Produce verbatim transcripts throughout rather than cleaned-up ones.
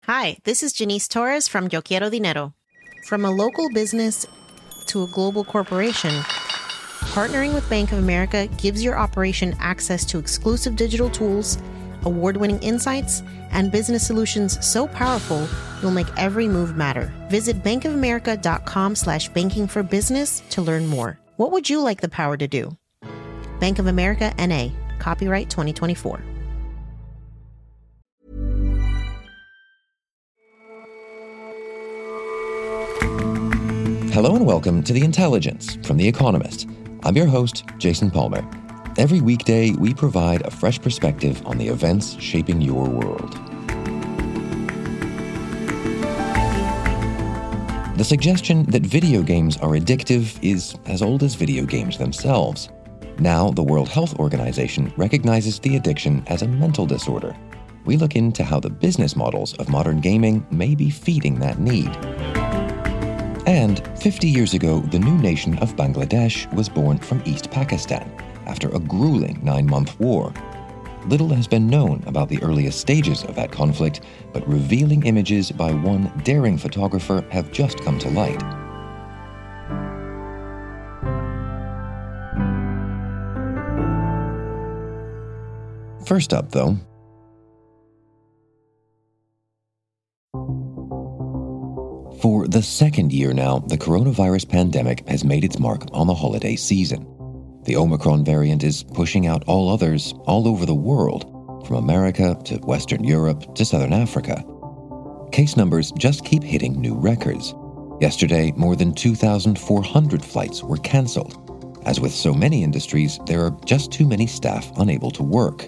Hi, this is Janice Torres from Yo Quiero Dinero. From a local business to a global corporation, partnering with Bank of America gives your operation access to exclusive digital tools, award-winning insights, and business solutions so powerful you'll make every move matter. Visit bankofamerica.com slash banking for business to learn more. What would you like the power to do? Bank of America, N A. Copyright twenty twenty-four. Hello and welcome to The Intelligence from The Economist. I'm your host, Jason Palmer. Every weekday, we provide a fresh perspective on the events shaping your world. The suggestion that video games are addictive is as old as video games themselves. Now, the World Health Organization recognizes the addiction as a mental disorder. We look into how the business models of modern gaming may be feeding that need. And fifty years ago, the new nation of Bangladesh was born from East Pakistan after a grueling nine-month war. Little has been known about the earliest stages of that conflict, but revealing images by one daring photographer have just come to light. First up, though, for the second year now, the coronavirus pandemic has made its mark on the holiday season. The Omicron variant is pushing out all others all over the world, from America to Western Europe to Southern Africa. Case numbers just keep hitting new records. Yesterday, more than two thousand four hundred flights were canceled. As with so many industries, there are just too many staff unable to work.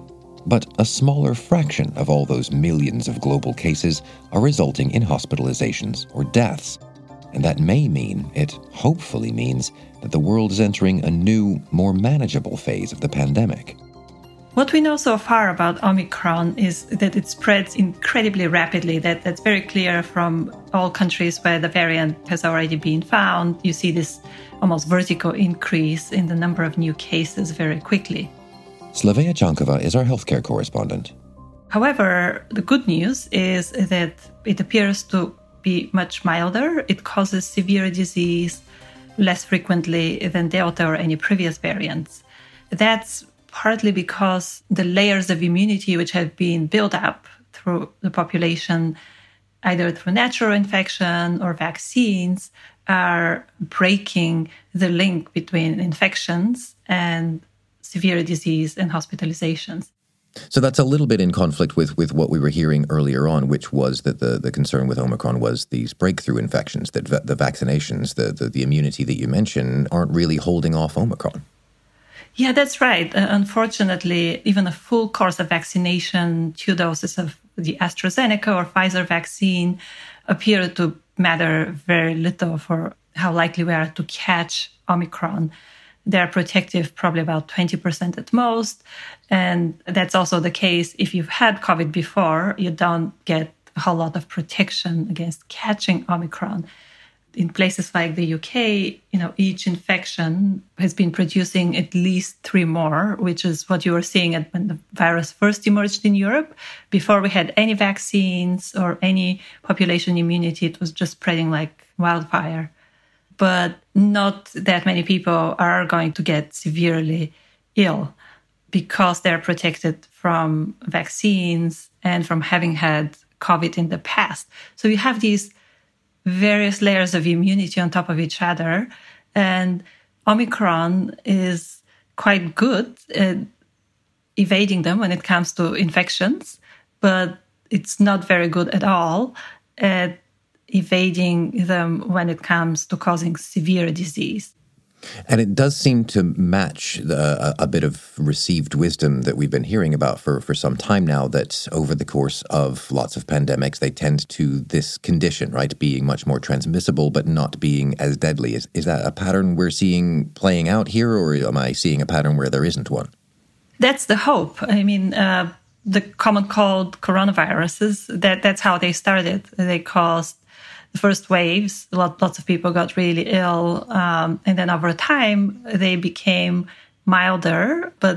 But a smaller fraction of all those millions of global cases are resulting in hospitalizations or deaths. And that may mean, it hopefully means, that the world is entering a new, more manageable phase of the pandemic. What we know so far about Omicron is that it spreads incredibly rapidly. That, that's very clear from all countries where the variant has already been found. You see this almost vertical increase in the number of new cases very quickly. Slavea Chankova is our healthcare correspondent. However, the good news is that it appears to be much milder. It causes severe disease less frequently than Delta or any previous variants. That's partly because the layers of immunity which have been built up through the population, either through natural infection or vaccines, are breaking the link between infections and severe disease and hospitalizations. So that's a little bit in conflict with, with what we were hearing earlier on, which was that the, the concern with Omicron was these breakthrough infections, that va- the vaccinations, the, the, the immunity that you mentioned aren't really holding off Omicron. Yeah, that's right. Uh, unfortunately, even a full course of vaccination, two doses of the AstraZeneca or Pfizer vaccine, appear to matter very little for how likely we are to catch Omicron. They're protective, probably about twenty percent at most. And that's also the case if you've had COVID before, you don't get a whole lot of protection against catching Omicron. In places like the U K, you know, each infection has been producing at least three more, which is what you were seeing at when the virus first emerged in Europe. Before we had any vaccines or any population immunity, it was just spreading like wildfire. But not that many people are going to get severely ill because they're protected from vaccines and from having had COVID in the past. So you have these various layers of immunity on top of each other. And Omicron is quite good at evading them when it comes to infections, but it's not very good at all at evading them when it comes to causing severe disease. And it does seem to match the, a, a bit of received wisdom that we've been hearing about for, for some time now, that over the course of lots of pandemics, they tend to this condition, right, being much more transmissible but not being as deadly. Is, is that a pattern we're seeing playing out here, or am I seeing a pattern where there isn't one? That's the hope. I mean, uh, the common cold coronaviruses, that, that's how they started. They caused the first waves, lot, lots of people got really ill. Um, and then over time, they became milder, but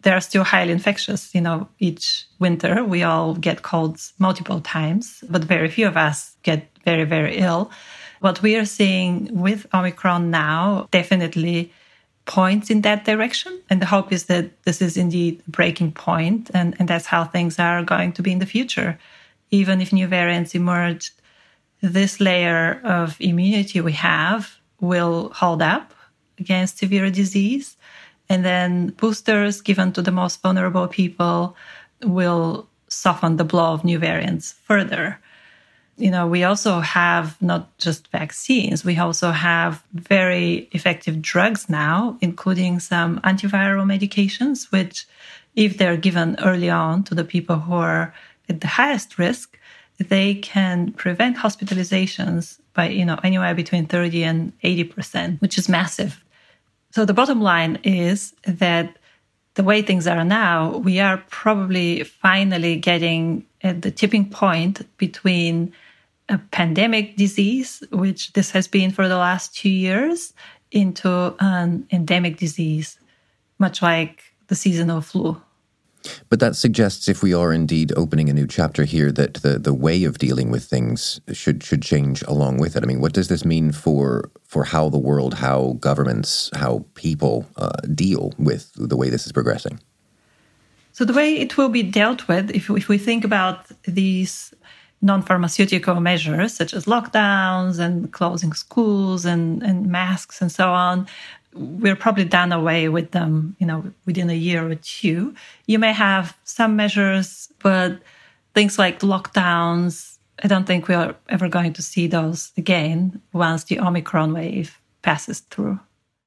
they're still highly infectious. You know, each winter we all get colds multiple times, but very few of us get very, very ill. What we are seeing with Omicron now definitely points in that direction. And the hope is that this is indeed a breaking point, and, and that's how things are going to be in the future. Even if new variants emerge, this layer of immunity we have will hold up against severe disease. And then boosters given to the most vulnerable people will soften the blow of new variants further. You know, we also have not just vaccines, we also have very effective drugs now, including some antiviral medications, which, if they're given early on to the people who are at the highest risk, they can prevent hospitalizations by, you know, anywhere between thirty and eighty percent, which is massive. So the bottom line is that the way things are now, we are probably finally getting at the tipping point between a pandemic disease, which this has been for the last two years, into an endemic disease, much like the seasonal flu. But that suggests, if we are indeed opening a new chapter here, that the, the way of dealing with things should should change along with it. I mean, what does this mean for for how the world, how governments, how people uh, deal with the way this is progressing? So the way it will be dealt with, if, if we think about these non-pharmaceutical measures, such as lockdowns and closing schools and, and masks and so on, we're probably done away with them, you know, within a year or two. You may have some measures, but things like lockdowns, I don't think we are ever going to see those again once the Omicron wave passes through.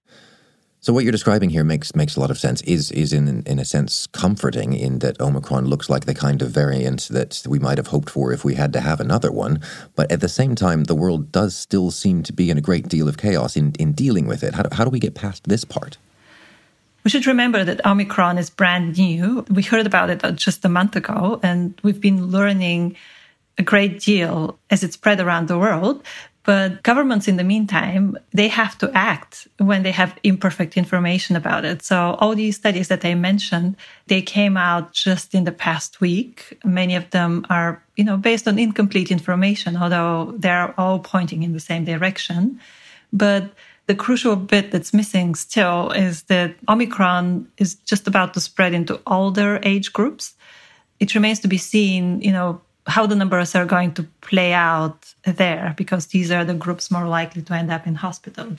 So what you're describing here makes makes a lot of sense, is is in in a sense comforting, in that Omicron looks like the kind of variant that we might have hoped for if we had to have another one. But at the same time, the world does still seem to be in a great deal of chaos in, in dealing with it. How do, how do we get past this part? We should remember that Omicron is brand new. We heard about it just a month ago, and we've been learning a great deal as it spread around the world. But governments, in the meantime, they have to act when they have imperfect information about it. So all these studies that I mentioned, they came out just in the past week. Many of them are, you know, based on incomplete information, although they're all pointing in the same direction. But the crucial bit that's missing still is that Omicron is just about to spread into older age groups. It remains to be seen, you know, how the numbers are going to play out there, because these are the groups more likely to end up in hospital.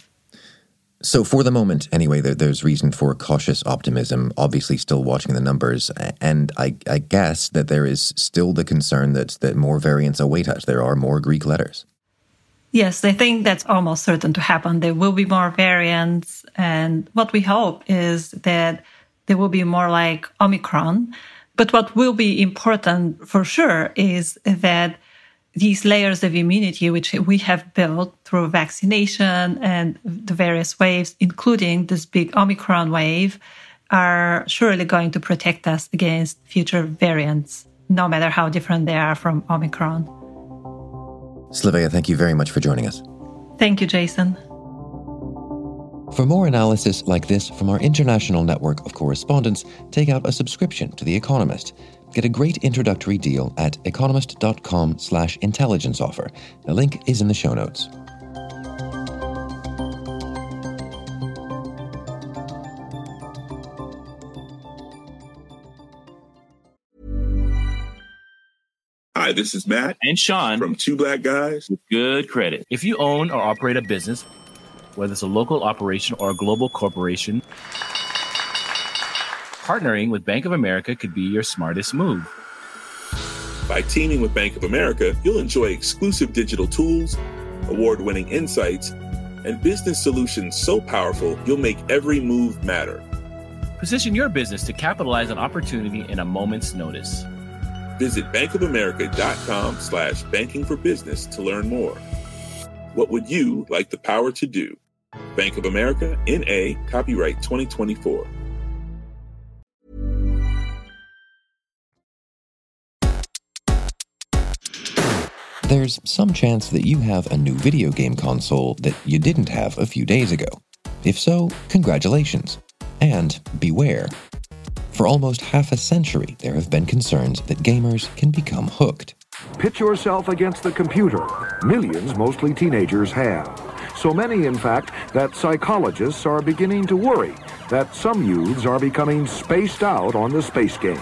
So for the moment, anyway, there, there's reason for cautious optimism, obviously still watching the numbers. And I, I guess that there is still the concern that, that more variants await us. There are more Greek letters. Yes, I think that's almost certain to happen. There will be more variants. And what we hope is that there will be more like Omicron. But what will be important for sure is that these layers of immunity, which we have built through vaccination and the various waves, including this big Omicron wave, are surely going to protect us against future variants, no matter how different they are from Omicron. Slavea, thank you very much for joining us. Thank you, Jason. For more analysis like this from our international network of correspondents, take out a subscription to The Economist. Get a great introductory deal at economist.com slash intelligence offer. The link is in the show notes. Hi, this is Matt and Sean from Two Black Guys with Good Credit. If you own or operate a business, whether it's a local operation or a global corporation, partnering with Bank of America could be your smartest move. By teaming with Bank of America, you'll enjoy exclusive digital tools, award-winning insights, and business solutions so powerful you'll make every move matter. Position your business to capitalize on opportunity in a moment's notice. Visit bankofamerica.com slash banking for business to learn more. What would you like the power to do? Bank of America, N A, copyright twenty twenty-four. There's some chance that you have a new video game console that you didn't have a few days ago. If so, congratulations. And beware. For almost half a century, there have been concerns that gamers can become hooked. Pitch yourself against the computer. Millions, mostly teenagers, have. So many, in fact, that psychologists are beginning to worry that some youths are becoming spaced out on the space games.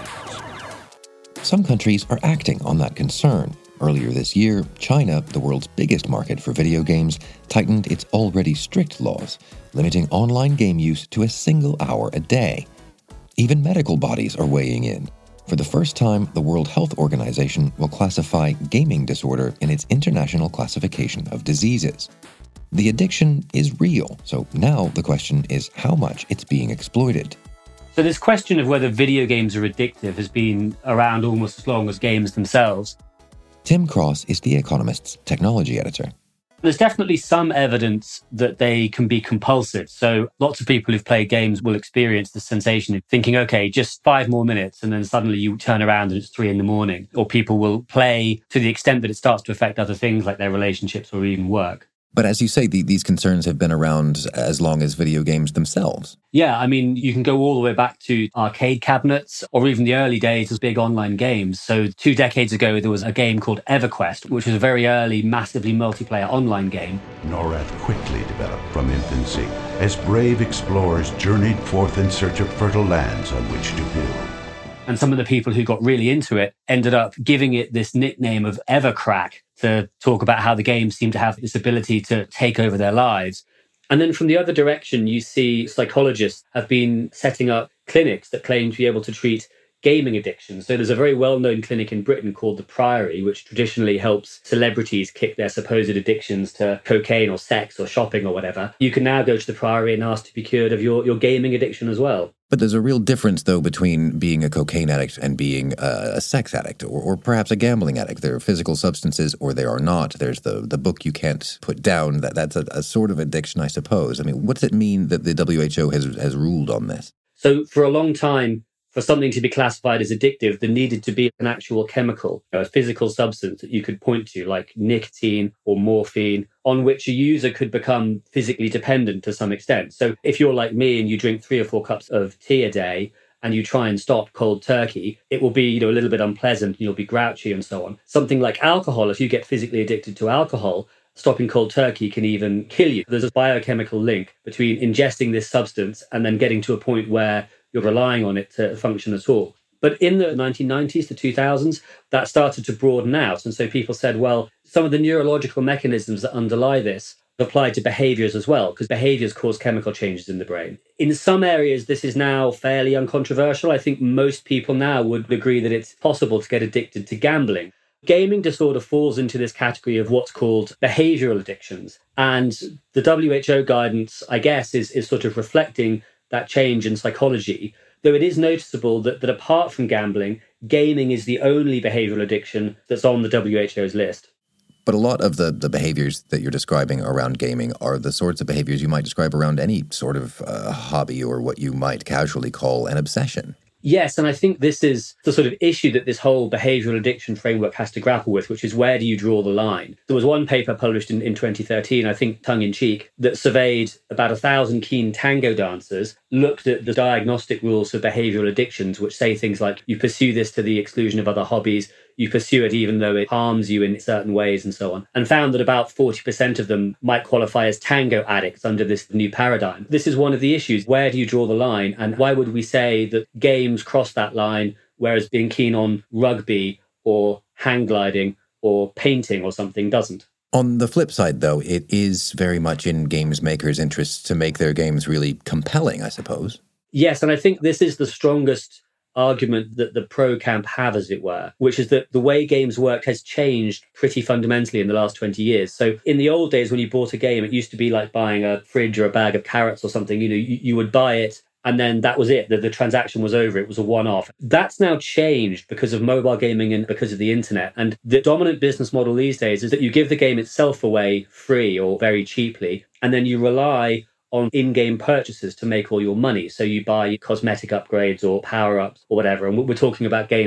Some countries are acting on that concern. Earlier this year, China, the world's biggest market for video games, tightened its already strict laws, limiting online game use to a single hour a day. Even medical bodies are weighing in. For the first time, the World Health Organization will classify gaming disorder in its International Classification of Diseases. The addiction is real, so now the question is how much it's being exploited. So this question of whether video games are addictive has been around almost as long as games themselves. Tim Cross is The Economist's technology editor. There's definitely some evidence that they can be compulsive. So lots of people who've played games will experience the sensation of thinking, okay, just five more minutes, and then suddenly you turn around and it's three in the morning. Or people will play to the extent that it starts to affect other things like their relationships or even work. But as you say, the, these concerns have been around as long as video games themselves. Yeah, I mean, you can go all the way back to arcade cabinets or even the early days of big online games. So two decades ago, there was a game called EverQuest, which was a very early, massively multiplayer online game. NORAD quickly developed from infancy as brave explorers journeyed forth in search of fertile lands on which to build. And some of the people who got really into it ended up giving it this nickname of Evercrack to talk about how the game seemed to have this ability to take over their lives. And then from the other direction, you see psychologists have been setting up clinics that claim to be able to treat gaming addiction. So there's a very well-known clinic in Britain called The Priory, which traditionally helps celebrities kick their supposed addictions to cocaine or sex or shopping or whatever. You can now go to The Priory and ask to be cured of your, your gaming addiction as well. But there's a real difference, though, between being a cocaine addict and being a, a sex addict or, or perhaps a gambling addict. There are physical substances or there are not. There's the, the book you can't put down. That That's a, a sort of addiction, I suppose. I mean, what does it mean that the W H O has, has ruled on this? So for a long time, for something to be classified as addictive, there needed to be an actual chemical, a physical substance that you could point to, like nicotine or morphine, on which a user could become physically dependent to some extent. So if you're like me and you drink three or four cups of tea a day and you try and stop cold turkey, it will be, you know, a little bit unpleasant and you'll be grouchy and so on. Something like alcohol, if you get physically addicted to alcohol, stopping cold turkey can even kill you. There's a biochemical link between ingesting this substance and then getting to a point where you're relying on it to function at all. But in the nineteen nineties to two thousands, that started to broaden out. And so people said, well, some of the neurological mechanisms that underlie this apply to behaviors as well, because behaviors cause chemical changes in the brain. In some areas, this is now fairly uncontroversial. I think most people now would agree that it's possible to get addicted to gambling. Gaming disorder falls into this category of what's called behavioral addictions. And the W H O guidance, I guess, is, is sort of reflecting that change in psychology, though it is noticeable that, that apart from gambling, gaming is the only behavioral addiction that's on the W H O's list. But a lot of the, the behaviors that you're describing around gaming are the sorts of behaviors you might describe around any sort of uh, hobby or what you might casually call an obsession. Yes, and I think this is the sort of issue that this whole behavioural addiction framework has to grapple with, which is where do you draw the line? There was one paper published in, in twenty thirteen, I think tongue-in-cheek, that surveyed about a thousand keen tango dancers, looked at the diagnostic rules for behavioural addictions, which say things like you pursue this to the exclusion of other hobbies, you pursue it even though it harms you in certain ways and so on, and found that about forty percent of them might qualify as tango addicts under this new paradigm. This is one of the issues. Where do you draw the line? And why would we say that games cross that line, whereas being keen on rugby or hang gliding or painting or something doesn't? On the flip side, though, it is very much in games makers' interests to make their games really compelling, I suppose. Yes, and I think this is the strongest argument that the pro camp have, as it were, which is that the way games work has changed pretty fundamentally in the last twenty years. So in the old days, when you bought a game, it used to be like buying a fridge or a bag of carrots or something. You know, you, you would buy it and then that was it. The, the transaction was over. It was a one-off. That's now changed because of mobile gaming and because of the internet. And the dominant business model these days is that you give the game itself away free or very cheaply, and then you rely on in-game purchases to make all your money. So you buy cosmetic upgrades or power-ups or whatever. And we're talking about games like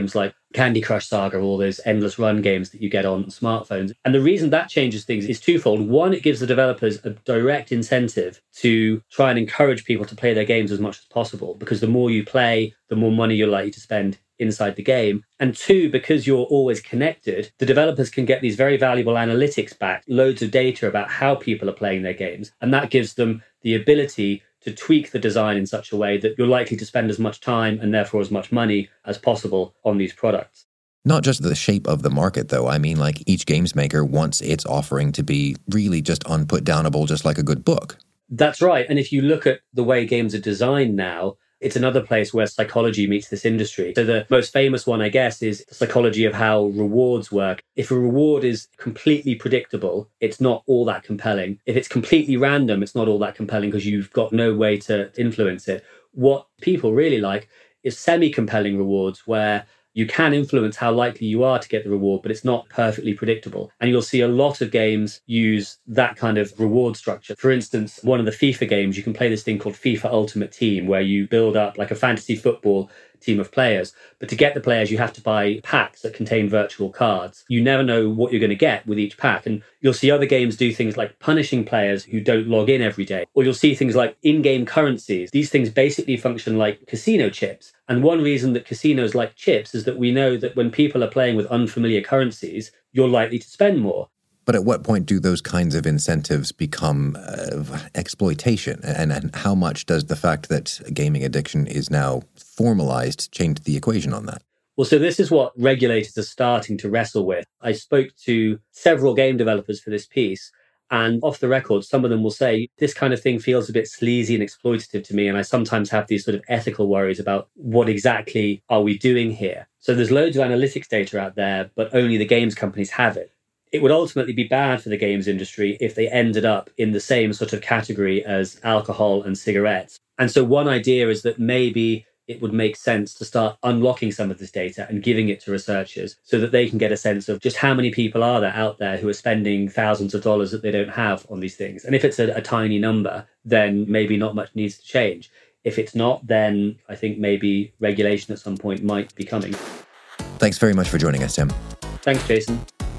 Candy Crush Saga, all those endless run games that you get on smartphones. And the reason that changes things is twofold. One, it gives the developers a direct incentive to try and encourage people to play their games as much as possible, because the more you play, the more money you're likely to spend inside the game. And two, because you're always connected, the developers can get these very valuable analytics back, loads of data about how people are playing their games. And that gives them the ability to tweak the design in such a way that you're likely to spend as much time and therefore as much money as possible on these products. Not just the shape of the market, though. I mean, like, each games maker wants its offering to be really just unput-downable, just like a good book. That's right. And if you look at the way games are designed now, it's another place where psychology meets this industry. So the most famous one, I guess, is the psychology of how rewards work. If a reward is completely predictable, it's not all that compelling. If it's completely random, it's not all that compelling because you've got no way to influence it. What people really like is semi-compelling rewards where you can influence how likely you are to get the reward, but it's not perfectly predictable. And you'll see a lot of games use that kind of reward structure. For instance, one of the FIFA games, you can play this thing called FIFA Ultimate Team, where you build up like a fantasy football team of players. But to get the players, you have to buy packs that contain virtual cards. You never know what you're going to get with each pack. And you'll see other games do things like punishing players who don't log in every day. Or you'll see things like in-game currencies. These things basically function like casino chips. And one reason that casinos like chips is that we know that when people are playing with unfamiliar currencies, you're likely to spend more. But at what point do those kinds of incentives become uh, exploitation? And, and how much does the fact that gaming addiction is now formalized change the equation on that? Well, so this is what regulators are starting to wrestle with. I spoke to several game developers for this piece, and off the record, some of them will say, this kind of thing feels a bit sleazy and exploitative to me, and I sometimes have these sort of ethical worries about what exactly are we doing here. So there's loads of analytics data out there, but only the games companies have it. It would ultimately be bad for the games industry if they ended up in the same sort of category as alcohol and cigarettes. And so one idea is that maybe it would make sense to start unlocking some of this data and giving it to researchers so that they can get a sense of just how many people are there out there who are spending thousands of dollars that they don't have on these things. And if it's a, a tiny number, then maybe not much needs to change. If it's not, then I think maybe regulation at some point might be coming. Thanks very much for joining us, Tim. Thanks, Jason.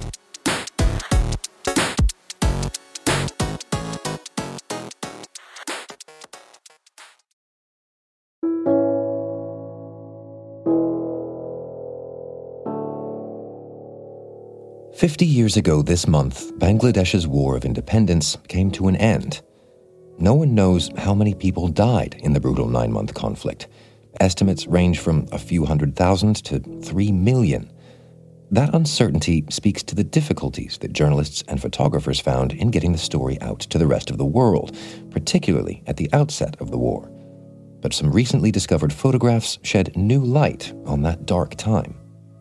Fifty years ago this month, Bangladesh's war of independence came to an end. No one knows how many people died in the brutal nine-month conflict. Estimates range from a few hundred thousand to three million. That uncertainty speaks to the difficulties that journalists and photographers found in getting the story out to the rest of the world, particularly at the outset of the war. But some recently discovered photographs shed new light on that dark time.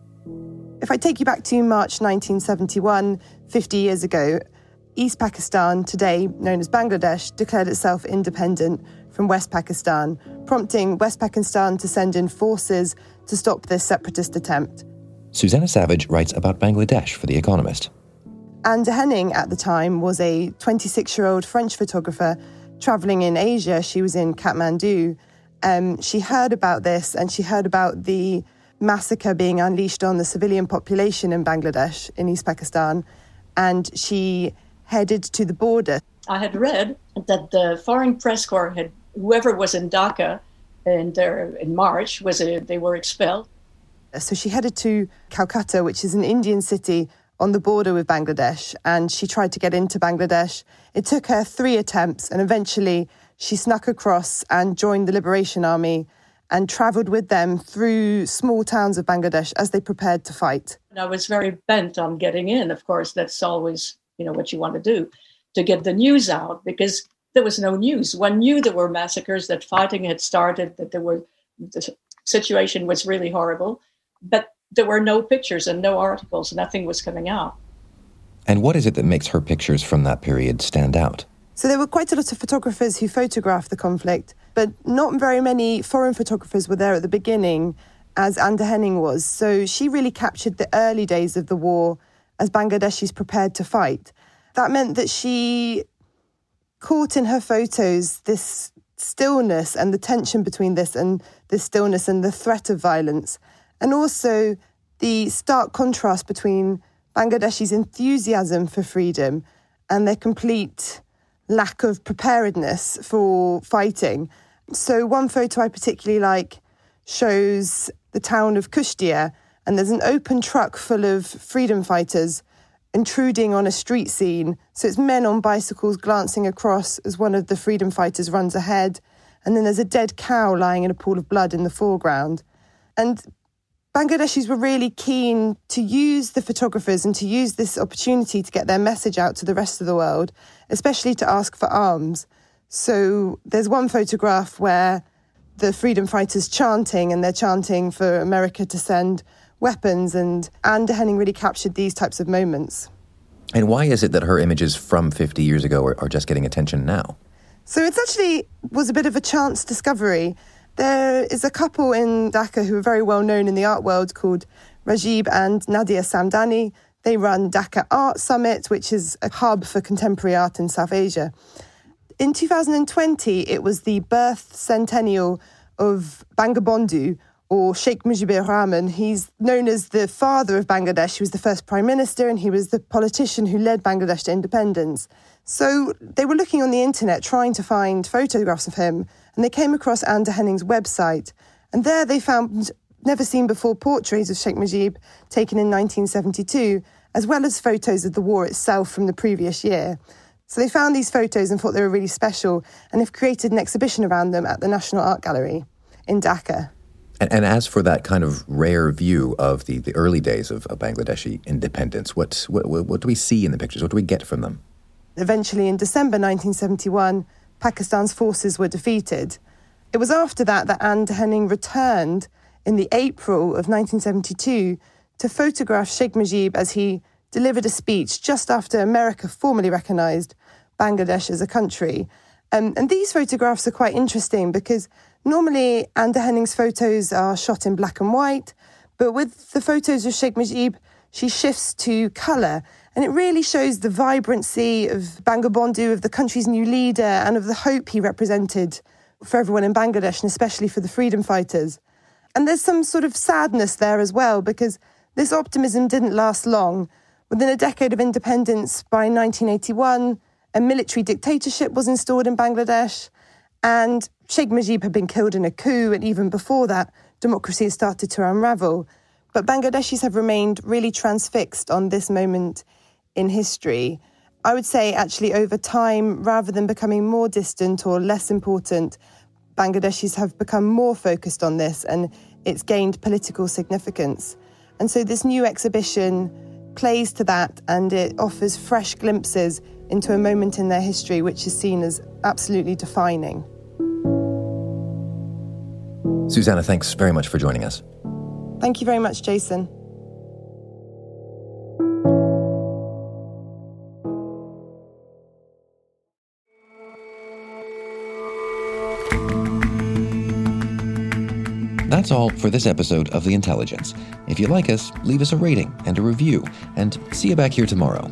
If I take you back to March nineteen seventy-one, fifty years ago, East Pakistan, today known as Bangladesh, declared itself independent from West Pakistan, prompting West Pakistan to send in forces to stop this separatist attempt. Susanna Savage writes about Bangladesh for The Economist. Anne de Henning at the time was a twenty-six-year-old French photographer travelling in Asia. She was in Kathmandu. Um, she heard about this and she heard about the massacre being unleashed on the civilian population in Bangladesh, in East Pakistan, and she headed to the border. I had read that the Foreign Press Corps had, whoever was in Dhaka in, their, in March, was a, they were expelled. So she headed to Calcutta, which is an Indian city on the border with Bangladesh, and she tried to get into Bangladesh. It took her three attempts, and eventually she snuck across and joined the Liberation Army and travelled with them through small towns of Bangladesh as they prepared to fight. And I was very bent on getting in. Of course, that's always, you know, what you want to do, to get the news out, because there was no news. One knew there were massacres, that fighting had started, that there were, the situation was really horrible, but there were no pictures and no articles. Nothing was coming out. And what is it that makes her pictures from that period stand out? So there were quite a lot of photographers who photographed the conflict, but not very many foreign photographers were there at the beginning, as Anne de Henning was. So she really captured the early days of the war as Bangladeshis prepared to fight. That meant that she caught in her photos this stillness and the tension between this and this stillness and the threat of violence, and also the stark contrast between Bangladeshis' enthusiasm for freedom and their complete lack of preparedness for fighting. So one photo I particularly like shows the town of Kushtia, and there's an open truck full of freedom fighters intruding on a street scene. So it's men on bicycles glancing across as one of the freedom fighters runs ahead. And then there's a dead cow lying in a pool of blood in the foreground. And Bangladeshis were really keen to use the photographers and to use this opportunity to get their message out to the rest of the world, especially to ask for arms. So there's one photograph where the freedom fighters chanting, and they're chanting for America to send weapons, and Anne de Henning really captured these types of moments. And why is it that her images from fifty years ago are, are just getting attention now? So it actually was a bit of a chance discovery. There is a couple in Dhaka who are very well known in the art world called Rajib and Nadia Samdani. They run Dhaka Art Summit, which is a hub for contemporary art in South Asia. In two thousand twenty, it was the birth centennial of Bangabandhu, or Sheikh Mujibur Rahman. He's known as the father of Bangladesh. He was the first prime minister, and he was the politician who led Bangladesh to independence. So they were looking on the internet trying to find photographs of him, and they came across Anne de Henning's website. And there they found never-seen-before portraits of Sheikh Mujib taken in nineteen seventy-two, as well as photos of the war itself from the previous year. So they found these photos and thought they were really special, and have created an exhibition around them at the National Art Gallery in Dhaka. And, and as for that kind of rare view of the, the early days of, of Bangladeshi independence, what, what what do we see in the pictures? What do we get from them? Eventually, in December nineteen seventy-one, Pakistan's forces were defeated. It was after that that Anne de Henning returned in the April of nineteen seventy-two to photograph Sheikh Mujib as he delivered a speech just after America formally recognised Bangladesh as a country. Um, and these photographs are quite interesting because normally Anne de Henning's photos are shot in black and white, but with the photos of Sheikh Mujib, she shifts to colour. And it really shows the vibrancy of Bangabandhu, of the country's new leader, and of the hope he represented for everyone in Bangladesh, and especially for the freedom fighters. And there's some sort of sadness there as well, because this optimism didn't last long. Within a decade of independence, by nineteen eighty-one, a military dictatorship was installed in Bangladesh, and Sheikh Mujib had been killed in a coup, and even before that, democracy had started to unravel. But Bangladeshis have remained really transfixed on this moment in history. I would say, actually, over time, rather than becoming more distant or less important, Bangladeshis have become more focused on this, and it's gained political significance. And so this new exhibition plays to that, and it offers fresh glimpses into a moment in their history which is seen as absolutely defining. Susanna, thanks very much for joining us. Thank you very much, Jason. That's all for this episode of The Intelligence. If you like us, leave us a rating and a review, and see you back here tomorrow.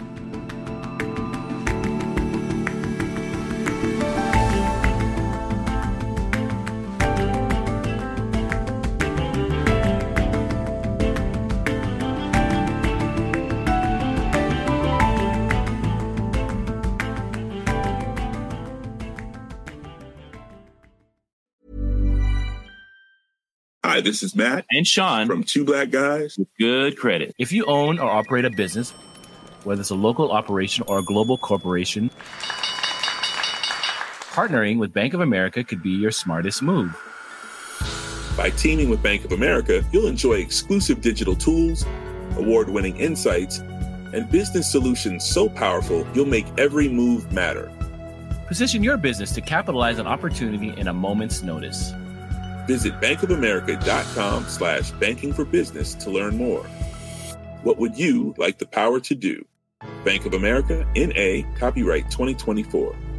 Hi, this is Matt and Sean from Two Black Guys with Good Credit. If you own or operate a business, whether it's a local operation or a global corporation, partnering with Bank of America could be your smartest move. By teaming with Bank of America, you'll enjoy exclusive digital tools, award-winning insights, and business solutions so powerful you'll make every move matter. Position your business to capitalize on opportunity in a moment's notice. Visit bankofamerica.com slash banking for business to learn more. What would you like the power to do? Bank of America, N A, copyright twenty twenty-four.